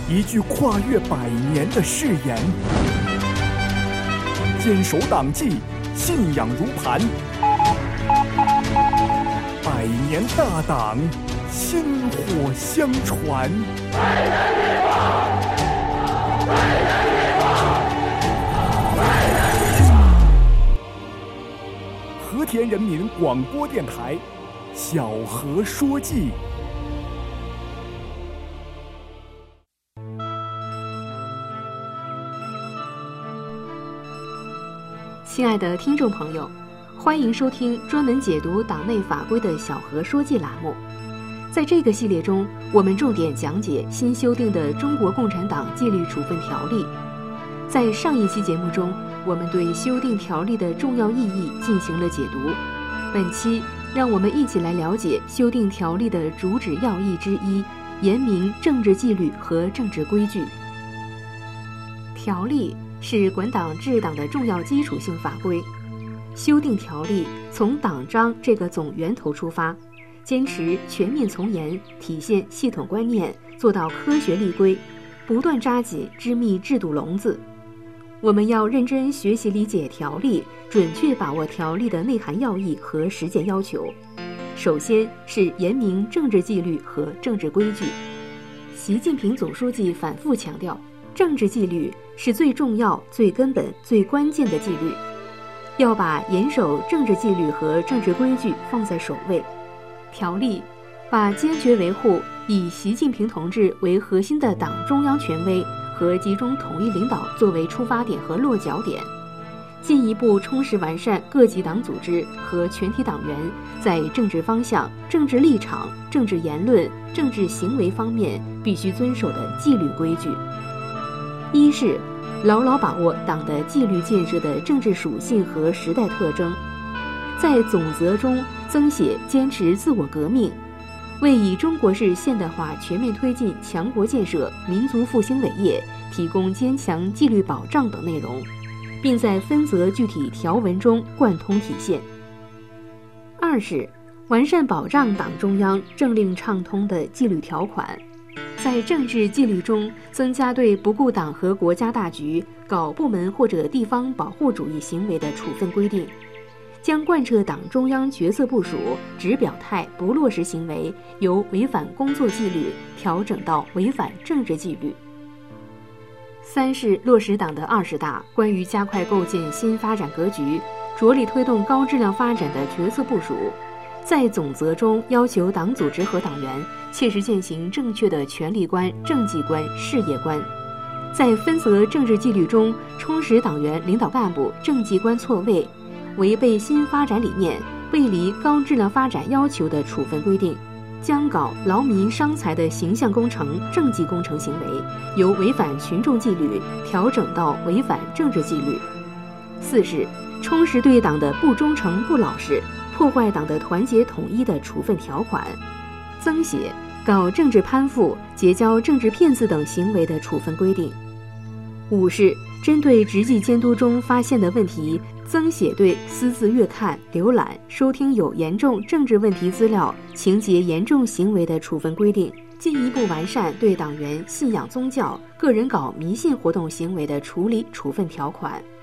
一句跨越100年的誓言。坚守党纪，信仰如磐，100年大党，薪火相传。 为人民吧，为人民吧，为人民吧。 和田人民广播电台，小河说记。 亲爱的听众朋友，欢迎收听专门解读党内法规的小河说记栏目。在这个系列中，我们重点讲解新修订的《中国共产党纪律处分条例》。在上一期节目中，我们对修订条例的重要意义进行了解读。本期让我们一起来了解修订条例的主旨要义之一：严明政治纪律和政治规矩。条例是管党治党的重要基础性法规。修订条例从党章这个总源头出发，坚持全面从严，体现系统观念，做到科学立规，不断扎紧织密制度笼子。我们要认真学习理解条例，准确把握条例的内涵要义和实践要求。首先是严明政治纪律和政治规矩。习近平总书记反复强调，政治纪律是最重要、最根本、最关键的纪律，要把严守政治纪律和政治规矩放在首位。条例把坚决维护以习近平同志为核心的党中央权威和集中统一领导作为出发点和落脚点，进一步充实完善各级党组织和全体党员在政治方向、政治立场、政治言论、政治行为方面必须遵守的纪律规矩。一是牢牢把握党的纪律建设的政治属性和时代特征，在总则中增写坚持自我革命，为以中国式现代化全面推进强国建设、民族复兴伟业提供坚强纪律保障等内容，并在分则具体条文中贯通体现。二是完善保障党中央政令畅通的纪律条款，在政治纪律中增加对不顾党和国家大局、搞部门或者地方保护主义行为的处分规定，将贯彻党中央决策部署、只表态不落实行为由违反工作纪律调整到违反政治纪律。三是落实党的20大关于加快构建新发展格局、着力推动高质量发展的决策部署，在总则中要求党组织和党员切实践行正确的权力观、政绩观、事业观，在分则政治纪律中充实党员领导干部政绩观错位、违背新发展理念、背离高质量发展要求的处分规定，将搞劳民伤财的形象工程、政绩工程行为由违反群众纪律调整到违反政治纪律。四是充实对党的不忠诚、不老实、破坏党的团结统一的处分条款，增写搞政治攀附、结交政治骗子等行为的处分规定。五是针对执纪监督中发现的问题，增写对私自阅看、浏览、收听有严重政治问题资料、情节严重行为的处分规定，进一步完善对党员信仰宗教、个人搞迷信活动行为的处理处分条款。